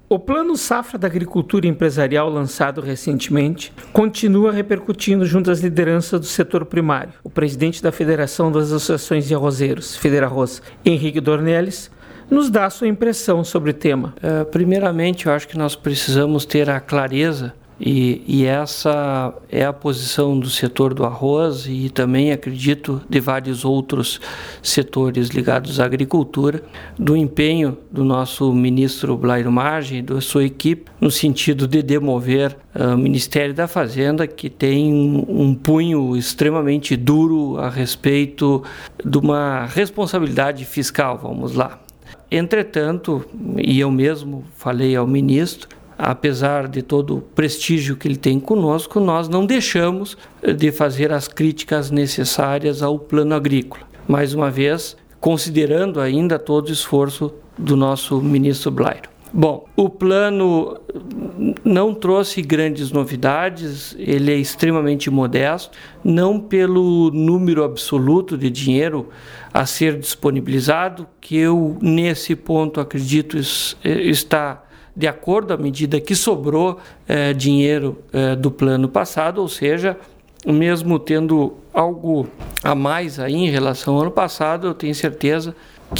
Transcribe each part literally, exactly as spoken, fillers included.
O Plano Safra da Agricultura Empresarial, lançado recentemente, continua repercutindo junto às lideranças do setor primário. O presidente da Federação das Associações de Arrozeiros, Federarroz, Henrique Dornelles, nos dá a sua impressão sobre o tema. Uh, primeiramente, eu acho que nós precisamos ter a clareza E, e essa é a posição do setor do arroz e também, acredito, de vários outros setores ligados à agricultura, do empenho do nosso ministro Blairo Maggi e da sua equipe no sentido de demover uh, o Ministério da Fazenda, que tem um, um punho extremamente duro a respeito de uma responsabilidade fiscal, vamos lá. Entretanto, e eu mesmo falei ao ministro, apesar de todo o prestígio que ele tem conosco, nós não deixamos de fazer as críticas necessárias ao plano agrícola. Mais uma vez, considerando ainda todo o esforço do nosso ministro Blairo. Bom, o plano não trouxe grandes novidades, ele é extremamente modesto, não pelo número absoluto de dinheiro a ser disponibilizado, que eu nesse ponto acredito está de acordo à medida que sobrou eh, dinheiro eh, do plano passado, ou seja, mesmo tendo algo a mais aí em relação ao ano passado, eu tenho certeza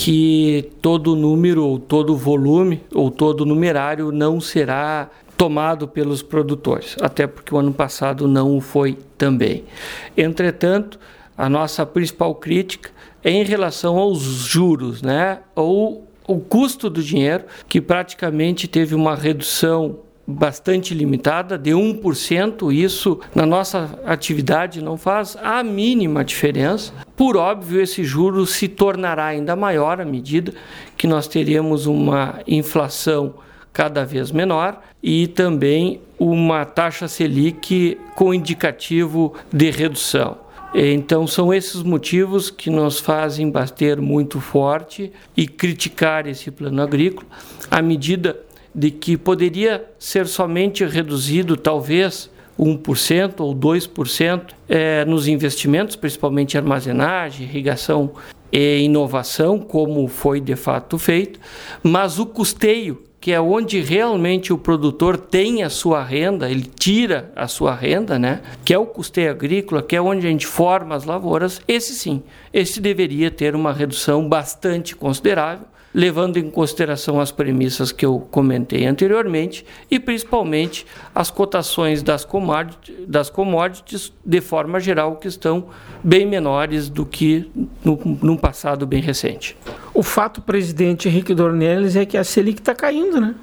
que todo o número, ou todo o volume, ou todo o numerário não será tomado pelos produtores, até porque o ano passado não o foi também. Entretanto, a nossa principal crítica é em relação aos juros, né? Ou o custo do dinheiro, que praticamente teve uma redução bastante limitada, de um por cento, isso na nossa atividade não faz a mínima diferença. Por óbvio, esse juro se tornará ainda maior à medida que nós teremos uma inflação cada vez menor e também uma taxa Selic com indicativo de redução. Então são esses motivos que nos fazem bater muito forte e criticar esse plano agrícola, à medida de que poderia ser somente reduzido talvez um por cento ou dois por cento é, nos investimentos, principalmente armazenagem, irrigação e inovação, como foi de fato feito, mas o custeio, que é onde realmente o produtor tem a sua renda, ele tira a sua renda, né? Que é o custeio agrícola, que é onde a gente forma as lavouras, esse sim, esse deveria ter uma redução bastante considerável, levando em consideração as premissas que eu comentei anteriormente e principalmente as cotações das commodities, das commodities de forma geral, que estão bem menores do que no, num passado bem recente. O fato, presidente Henrique Dornelles, é que a Selic está caindo, né?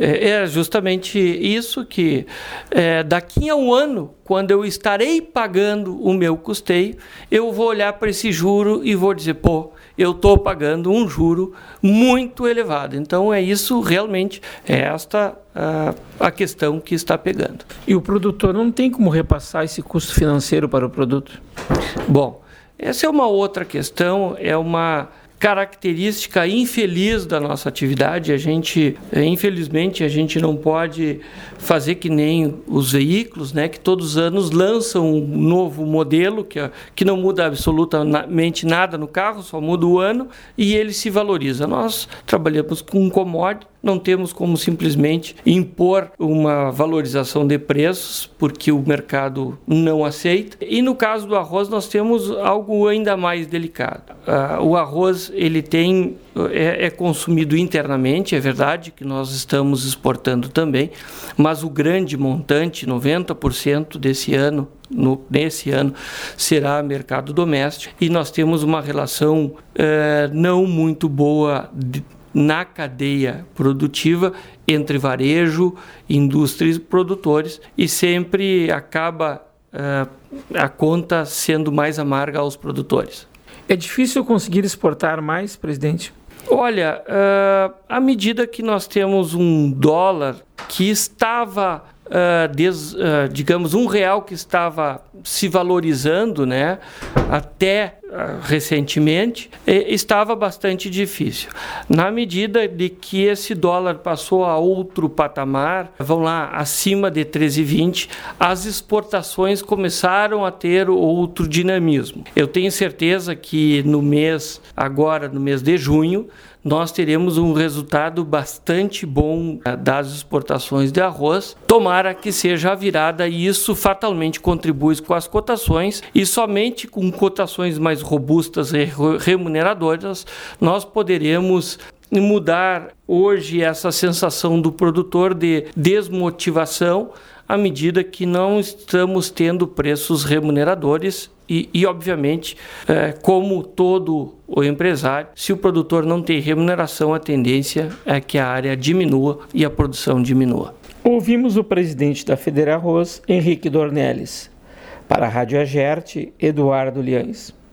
É justamente isso que é, daqui a um ano, quando eu estarei pagando o meu custeio, eu vou olhar para esse juro e vou dizer, pô, eu estou pagando um juro muito elevado. Então é isso realmente, é esta a, a questão que está pegando. E o produtor não tem como repassar esse custo financeiro para o produto? Bom, essa é uma outra questão, é uma característica infeliz da nossa atividade. A gente, infelizmente, a gente não pode fazer que nem os veículos, né, que todos os anos lançam um novo modelo que, que não muda absolutamente nada no carro, só muda o ano e ele se valoriza. Nós trabalhamos com um commodity, não temos como simplesmente impor uma valorização de preços, porque o mercado não aceita. E no caso do arroz, nós temos algo ainda mais delicado. Uh, o arroz ele tem, é, é consumido internamente, é verdade que nós estamos exportando também, mas o grande montante, noventa por cento desse ano, no, nesse ano, será mercado doméstico. E nós temos uma relação uh, não muito boa de, na cadeia produtiva entre varejo, indústrias e produtores, e sempre acaba uh, a conta sendo mais amarga aos produtores. É difícil conseguir exportar mais, presidente? Olha, uh, à medida que nós temos um dólar que estava, uh, des, uh, digamos, um real que estava se valorizando, né, até recentemente, estava bastante difícil. Na medida de que esse dólar passou a outro patamar, vão lá, acima de treze e vinte, as exportações começaram a ter outro dinamismo. Eu tenho certeza que no mês, agora no mês de junho, nós teremos um resultado bastante bom das exportações de arroz. Tomara que seja a virada e isso fatalmente contribui com as cotações, e somente com cotações mais robustas e remuneradoras nós poderemos mudar hoje essa sensação do produtor de desmotivação à medida que não estamos tendo preços remuneradores. E, e obviamente, é, como todo o empresário, se o produtor não tem remuneração, a tendência é que a área diminua e a produção diminua. Ouvimos o presidente da Federarroz, Henrique Dornelles. Para a Rádio Agerte, Eduardo Liães.